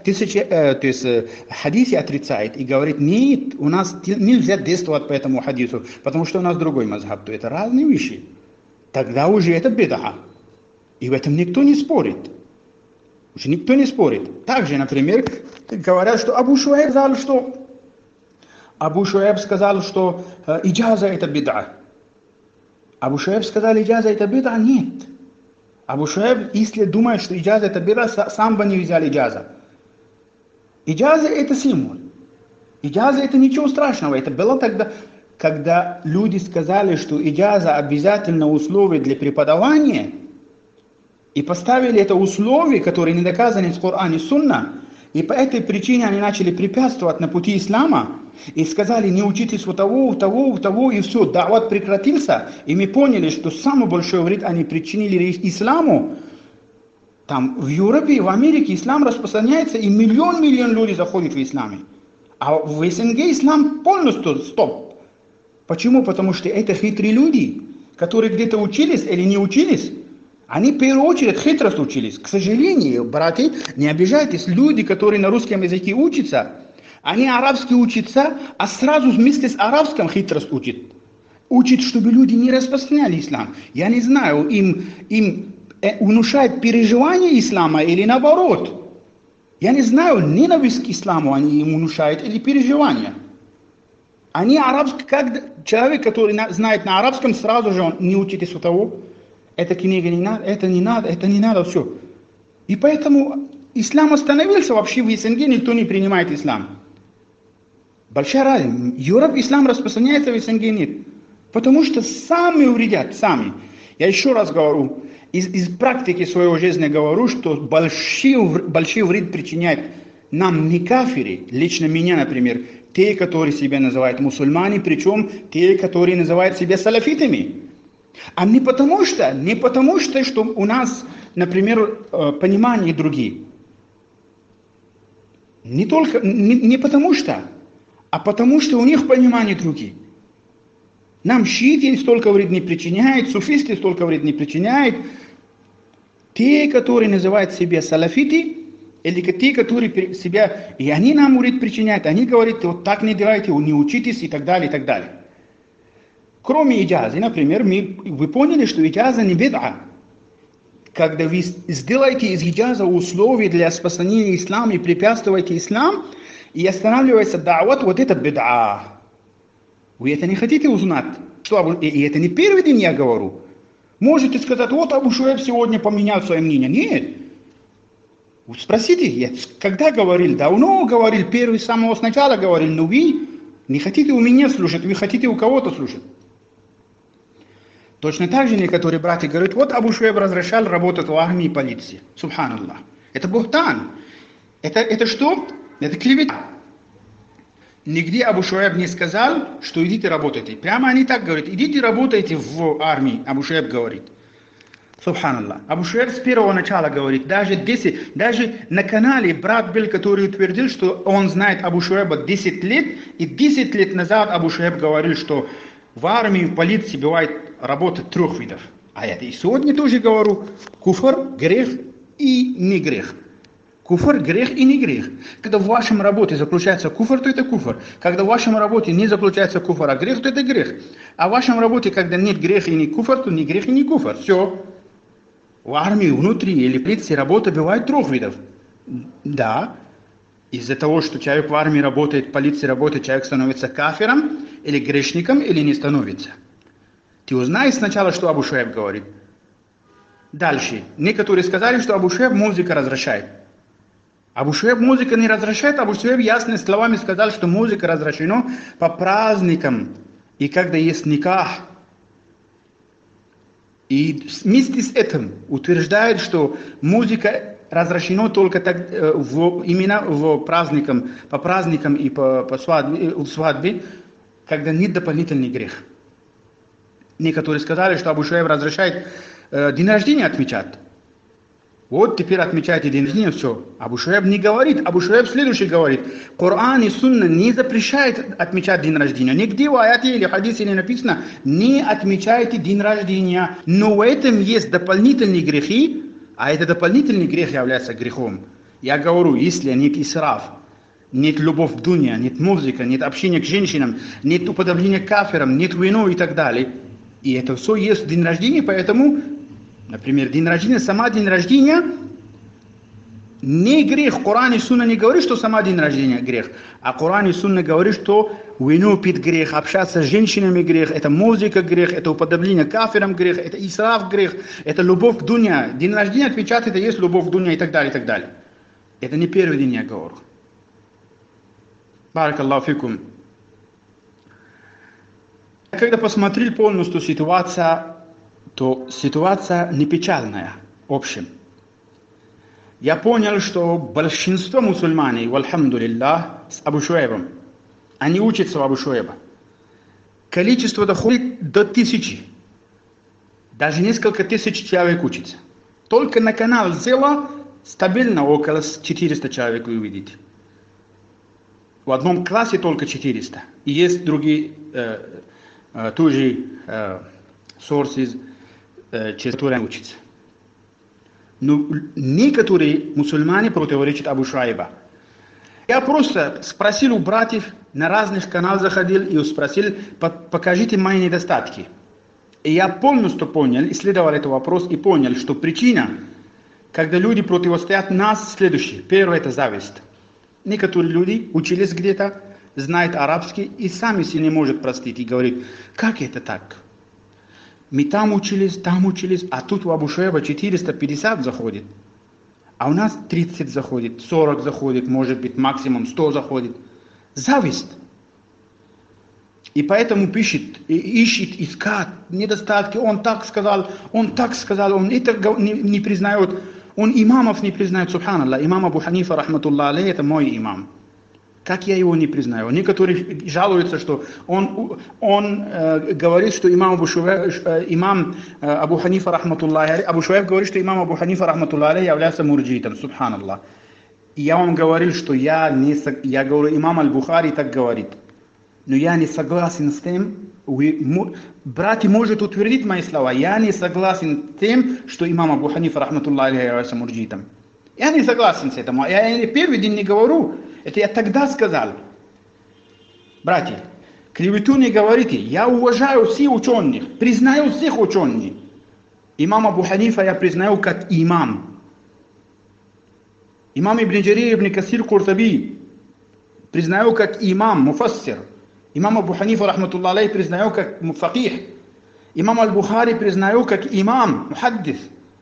хадисы отрицает и говорит, нет, у нас нельзя действовать по этому хадису, потому что у нас другой мазхаб. То это разные вещи. Тогда уже это беда. И в этом никто не спорит. Уже никто не спорит. Также, например, говорят, что Абу Шуайб сказал, что иджаза это беда. Абу Шуайб сказал, иджаза это беда? Нет. Абу Шуайб, если думает, что иджаза это беда, сам бы не взял иджаза. Иджаза это символ. Иджаза это ничего страшного. Это было тогда, когда люди сказали, что иджаза обязательно условие для преподавания, и поставили это условие, которое не доказано из Корана и Сунна, и по этой причине они начали препятствовать на пути ислама, и сказали, не учитесь у того, и все, дават прекратился, и мы поняли, что самый большой вред они причинили исламу. Там в Европе, в Америке ислам распространяется, и миллион людей заходят в исламе. А в СНГ ислам полностью стоп. Почему? Потому что это хитрые люди, которые где-то учились или не учились. Они в первую очередь хитрость учились. К сожалению, братья, не обижайтесь, люди, которые на русском языке учатся, они арабский учатся, а сразу вместе с арабским хитрость учат. Учат, чтобы люди не распространяли ислам. Я не знаю, им внушает переживание ислама или наоборот. Я не знаю, ненависть к исламу они им внушают или переживание. Они арабский, как человек, который знает на арабском, сразу же он не учитесь у того. Эта книга не надо, это не надо, все. И поэтому ислам остановился, вообще в СНГ никто не принимает ислам. Большая разница. Европа ислам распространяется, в СНГ нет. Потому что сами вредят, сами. Я еще раз говорю, из практики своей жизни говорю, что большой вред причиняет нам не кафиры, лично меня, например, те, которые себя называют мусульмане, причем те, которые называют себя салафитами. А не потому что, что у нас, например, понимания другие. Не потому что, а потому что у них понимания другие. Нам шииты столько вред не причиняют, суфисты столько вред не причиняют. Те, которые называют себя салафиты, или те, которые себя, и они нам вред причиняют, они говорят, вот так не делайте, не учитесь и так далее, и так далее. Кроме иджазы, например, вы поняли, что иджаза не беда. Когда вы сделаете из иджаза условия для распространения ислама и препятствуете ислам, и останавливается да'ват, вот это беда. Вы это не хотите узнать? И это не первый день я говорю. Можете сказать, вот Абу Шуайб сегодня поменял свое мнение. Нет. Спросите, я когда говорил? Давно говорил, с самого начала говорил, но вы не хотите у меня слушать, вы хотите у кого-то слушать. Точно так же некоторые братья говорят, вот Абу Шуайб разрешал работать в армии и полиции. Субханаллах. Это бухтан. Это что? Это клевета. Нигде Абу Шуайб не сказал, что идите работайте. Прямо они так говорят, идите работайте в армии, Абу Шуайб говорит. Субханаллах. Абу Шуайб с первого начала говорит, даже на канале брат был, который утвердил, что он знает Абу Шуайба 10 лет, и 10 лет назад Абу Шуайб говорил, что в армии, в полиции бывает работа 3 видов. А я и сегодня тоже говорю, куфр, грех и не грех. Куфр, грех и не грех. Когда в вашем работе заключается куфр, то это куфр. Когда в вашем работе не заключается куфр, а грех, то это грех. А в вашем работе, когда нет греха и не куфр, то не грех и не куфр. Все. В армии, внутри или полиции работа бывает 3 видов. Да. Из-за того, что человек в армии работает, в полиции работает, человек становится кафиром или грешником, или не становится. Ты узнаешь сначала, что Абу Шуайб говорит. Дальше. Некоторые сказали, что Абу Шуайб музыка разрешает. Абу Шуайб музыка не разрешает. Абу Шуайб ясными словами сказал, что музыка разрешена по праздникам. И когда есть никах. И вместе с этим утверждает, что музыка разрешена только так, именно по праздникам и по свадьбе, когда нет дополнительный грех. Некоторые сказали, что Абу Шуайб разрешает день рождения отмечать. Вот теперь отмечайте день рождения, все. Абу Шуайб не говорит. Абу Шуайб следующий говорит. Коран и Сунна не запрещает отмечать день рождения. Нигде в аяте или хадисе не написано, не отмечайте день рождения. Но в этом есть дополнительные грехи, А это дополнительный грех является грехом. Я говорю, если нет исраф, нет любовь к дуне, нет музыка, нет общения к женщинам, нет уподобления к кафирам, нет войны и так далее. И это все есть в день рождения, поэтому, например, день рождения, сама день рождения не грех. В Коране и Сунна не говорит, что сама день рождения грех. А Коран и Сунна говорит, что вино пить грех, общаться с женщинами грех, это музыка грех, это уподобление кафирам грех, это исраф грех, это любовь к дуне. День рождения отвечает, это есть любовь к дуне и так далее, и так далее. Это не первый день, я говорю. Баракаллаху фикум. Когда посмотрел полностью ситуацию, то ситуация не печальная, в общем. Я понял, что большинство мусульмане, вальхамдулиллах, с Абу Шуайбом, они учатся у Абу Шуайба. Количество доходит до 1000. Даже несколько тысяч человек учатся. Только на канал Зела стабильно около 400 человек вы увидите. В одном классе только 400. И есть другие тоже sources, через которые учатся. Но некоторые мусульмане противоречат Абу Шуайба. Я просто спросил у братьев, на разных каналах заходил и спросил, покажите мои недостатки. И я полностью понял, исследовал этот вопрос и понял, что причина, когда люди противостоят нас, следующая. Первое – это зависть. Некоторые люди учились где-то, знают арабский и сами себе не могут простить и говорит, как это так? Мы там учились, а тут у Абу Шуайба 450 заходит. А у нас 30 заходит, 40 заходит, может быть максимум 100 заходит. Зависть. И поэтому пишет, ищет, искать недостатки. Он так сказал, он это не признает. Он имамов не признает, субханаллах. Имам Абу Ханифа, рахматуллах алейхи, это мой имам. Как я его не признаю? Некоторые жалуются, что он говорит, что имам Абу Ханифа, рахматуллах, Абу Шуайб говорит, что имам Абу Ханифа, рахматуллах, является мурджитом, субханаллах. И я вам говорил, что я говорю, имам Аль-Бухари так говорит. Но я не согласен с тем, братья может утвердить мои слова, я не согласен с тем, что имам Абу Ханифа, рахматуллах, является мурджитом. Я не согласен с этим. Я первый день не говорю. Это я тогда сказал. Братья, клевету не говорите. Я уважаю всех ученых, признаю всех ученых. Имам Абу Ханифа я признаю как имам. Имам Ибн Джарир, Ибн Касир, Куртаби признаю как имам, муфассир. Имам Абу Ханифа, рахматуллах алейхи, признаю как факих. Имам Аль-Бухари признаю как имам, мухаддис.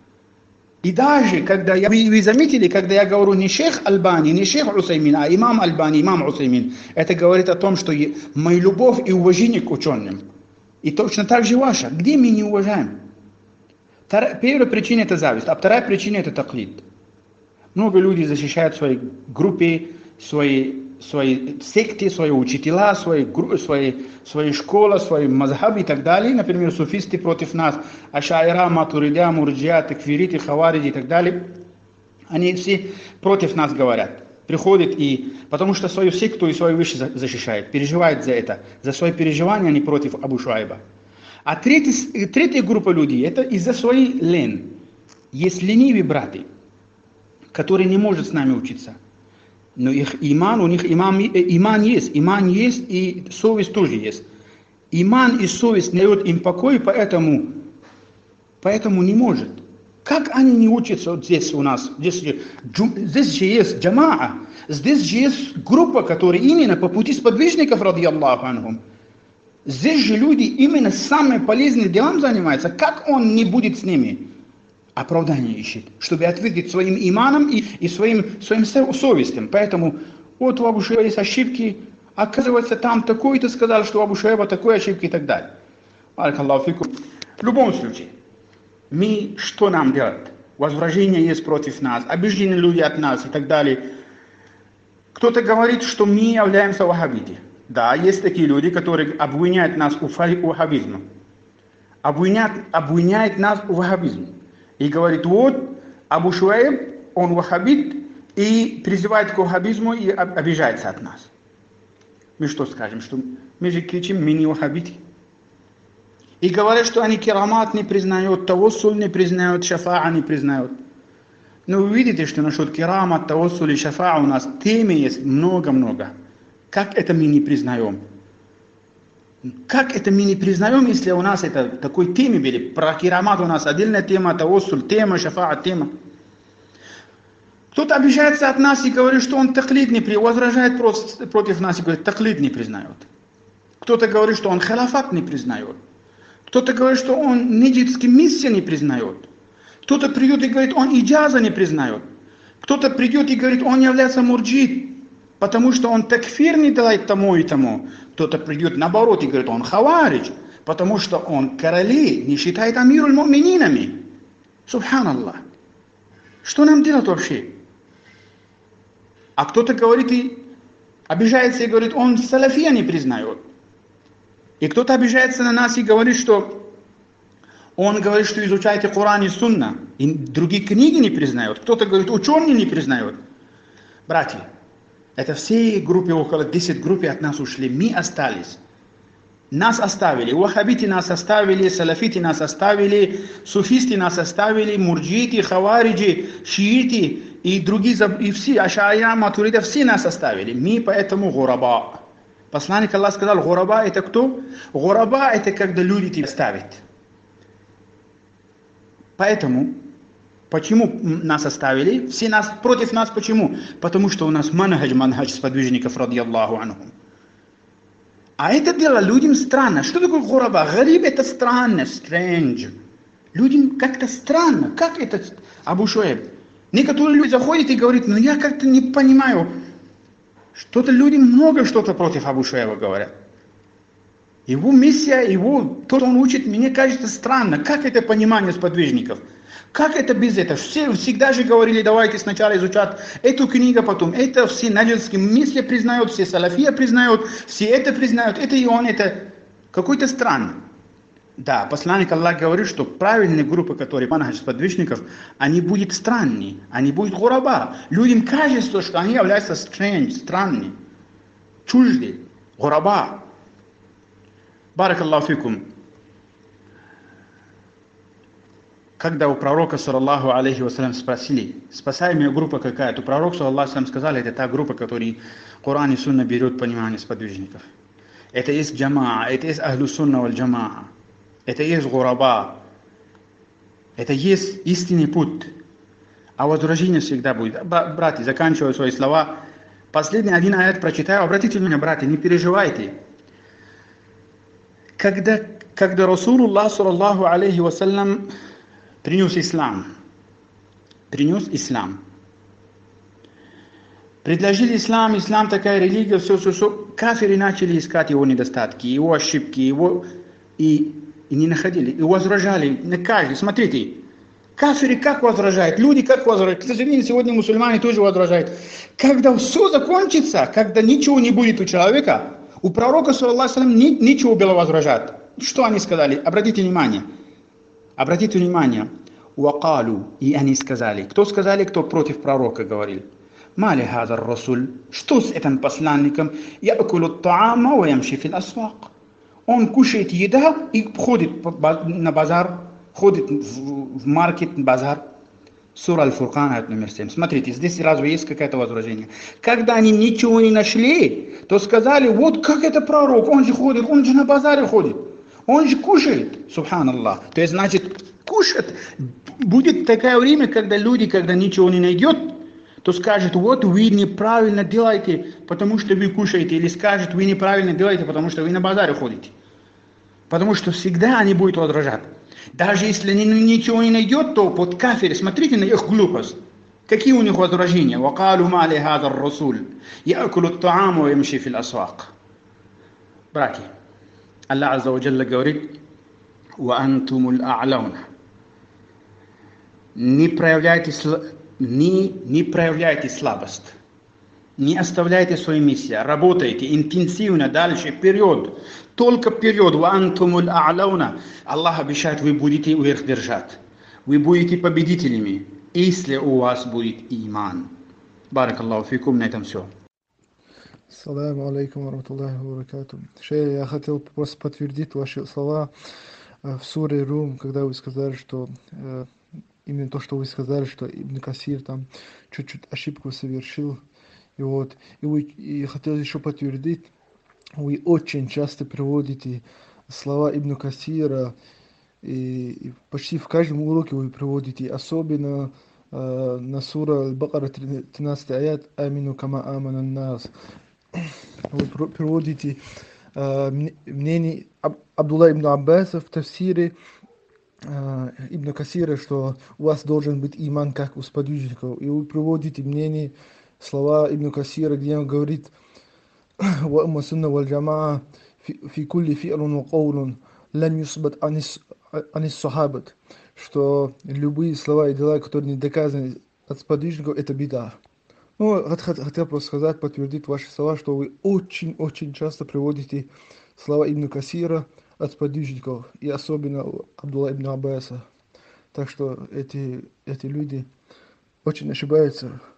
И даже, когда вы заметили, когда я говорю не шейх Альбани, не шейх Усаймин, а имам Альбани, имам Усаймин, это говорит о том, что моя любовь и уважение к ученым. И точно так же ваша. Где мы не уважаем? Первая причина это зависть, а вторая причина это таклид. Много людей защищают свои группы, свои секты, свои учителя, свои школы, свои мазхабы и так далее. Например, суфисты против нас, ашайра, матуридя, мурджия, такфириты, хавариди и так далее. Они все против нас говорят. Приходят и... Потому что свою секту и свою вещь защищают, переживают за это. За свои переживания они против Абу Шуайба. А третья группа людей, это из-за своей лен. Есть ленивые братья, которые не могут с нами учиться. Но их иман, у них иман есть и совесть тоже есть. Иман и совесть не дают им покоя, поэтому не может. Как они не учатся вот здесь у нас? Здесь же есть джамаа, здесь же есть группа, которая именно по пути сподвижников, радiyallahu анхум. Здесь же люди именно самыми полезными делами занимаются. Как он не будет с ними? Оправдание ищет, чтобы ответить своим иманом и своим совестям. Поэтому вот у Абу Шуайба есть ошибки, оказывается, там такой-то сказал, что у Абу Шуайба такой ошибки и так далее. Баракаллаху фикум. В любом случае, что нам делать? Возражения есть против нас, обижены люди от нас и так далее. Кто-то говорит, что мы являемся ваххабиты. Да, есть такие люди, которые обвиняют нас в ваххабизме. Обвиняют нас в ваххабизме. И говорит, вот, Абу Шуайб, он ваххабит, и призывает к ваххабизму и обижается от нас. Мы что скажем? Что мы же кричим, мы не ваххабиты. И говорят, что они керамат не признают, тавассуль не признают, шафаа не признают. Но вы видите, что насчет керама, таwaссуль и шафа у нас темы есть много-много. Как это мы не признаем? Как это мы не признаем, если у нас это такой темы были? Про керамат у нас отдельная тема, таwaссуль тема, шафа тема. Кто-то обижается от нас и говорит, что он таклид не признает, возражает против нас и говорит, таклид не признает. Кто-то говорит, что он халяфат не признает. Кто-то говорит, что он ниджидский миссия не признает. Кто-то придет и говорит, он иджаза не признает. Кто-то придет и говорит, он является мурджид, потому что он такфир не делает тому и тому. Кто-то придет наоборот и говорит, он хаваридж, потому что он короли не считает амируль мумининами. Субханаллах. Что нам делать вообще? А кто-то говорит и обижается и говорит, он салафия не признает. И кто-то обижается на нас и говорит, что он говорит, что изучайте Коран и Сунна, и другие книги не признают. Кто-то говорит, ученые не признают. Братья, это все группы, около 10 групп от нас ушли, мы остались. Нас оставили, ваххабиты нас оставили, салафиты нас оставили, суфисты нас оставили, мурджиты, хавариджи, шииты и другие, и все, аша'ира, матурида, все нас оставили. Мы поэтому гураба. Посланник Аллах сказал, гураба это кто? Гураба это когда люди тебя ставят. Поэтому, почему нас оставили? Все нас, против нас почему? Потому что у нас манхадж сподвижников, радiyallahu анхум. А это дело людям странно. Что такое гураба? Гариб это странно, strange. Людям как-то странно. Как это Абу Шуайб? Некоторые люди заходят и говорят, ну я как-то не понимаю. Что-то люди много что-то против Абу Шуайба говорят. Его миссия, то, что он учит, мне кажется странно. Как это понимание сподвижников? Как это без этого? Все всегда же говорили, давайте сначала изучать эту книгу, потом это, все наджидские миссии признают, все салафия признают, все это признают, это и он, это какой-то странно. Да, посланник Аллах говорит, что правильные группы, которые манхадж сподвижников, они будут странные, они будут гураба. Людям кажется, что они являются странными, чуждые, гураба. Баракаллаху фикум. Когда у пророка, саллаллаху алейхи вассалям, спросили, спасаемая группа какая, то пророк, саллаллаху алейхи вассалям, сказал, это та группа, которая Коран и Сунна берет понимание сподвижников. Это есть джамаа, это есть ахлю сунна валь джамаа. Это есть гураба. Это есть истинный путь. А возвращение всегда будет. Братья, заканчиваю свои слова. Последний один аят прочитаю. Обратите внимание, братья, не переживайте. Когда Расулуллах, саллаллаху алейхи вассалям, принес ислам, предложили ислам такая религия, все, кафиры начали искать его недостатки, его ошибки, и не находили, и возражали на каждый. Смотрите, кафиры как возражают, люди как возражают. К сожалению, сегодня мусульмане тоже возражают. Когда все закончится, когда ничего не будет у человека, у пророка, саллаллаху алейхи вассалям, ничего было возражать. Что они сказали? Обратите внимание. Вакалу, и они сказали. Кто сказали, кто против пророка говорил? Мали хазар расуль. Что с этим посланником? Якулут таама ва ямши фил асвак. Он кушает еда и ходит на базар, ходит в маркет, базар. Сура Аль-Фуркан, аят номер 7. Смотрите, здесь разве есть какое-то возражение? Когда они ничего не нашли, то сказали, вот как это пророк, он же ходит, он же на базаре ходит, он же кушает, субханаллах. То есть, значит, кушать. Будет такое время, когда люди, когда ничего не найдет, то скажут, вот вы неправильно делаете, потому что вы кушаете, или скажут, вы неправильно делаете, потому что вы на базаре ходите. Потому что всегда они будут возражать. Даже если они ничего не найдет, то под кафире, смотрите на их глупость. Какие у них возражения? وَقَالُوا مَا لِهَذَا الرَّسُولِ يَأْكُلُ الطَّعَامَ وَيَمْشِي فِي الْأَسْوَاقِ. Братья, Аллах Азза ва Джалла говорит, وَأَنْتُمُ الْأَعْلَوْنَ. Не проявляйте слабость. Не оставляйте свои миссии. Работайте интенсивно дальше, вперед. Только вперед. وَأَنْتُمُ الْأَعْلَوْنَ. Аллах обещает, вы будете вверх держать. Вы будете победителями, если у вас будет иман. Баракаллаху фикум, на этом все. Ассаламу алейкум ва рахматуллахи ва баракатух. Шейх, я хотел просто подтвердить ваши слова в суре Рум, когда вы сказали, что именно то, что вы сказали, что Ибн Касир там чуть-чуть ошибку совершил. И хотел еще подтвердить, вы очень часто приводите слова Ибн Касира, и почти в каждом уроке вы приводите, особенно на сура Аль-Бакара 13 аят «Амину кама амана нас». Вы приводите мнение Абдулла ибн Аббаса в тафсире Ибн Касира, что у вас должен быть иман, как у сподвижников. И вы приводите мнение, слова Ибн Касира, где он говорит وأما السنة والجماعة في كل فعل وقول لم يثبت عن الصحابة, что любые слова и дела, которые не доказаны от сподвижников, это беда. Ну, хотел просто сказать, подтвердить ваши слова, что вы очень часто приводите слова Ибн Касира от сподвижников, и особенно Абдулла ибн Аббаса. Так что эти люди очень ошибаются.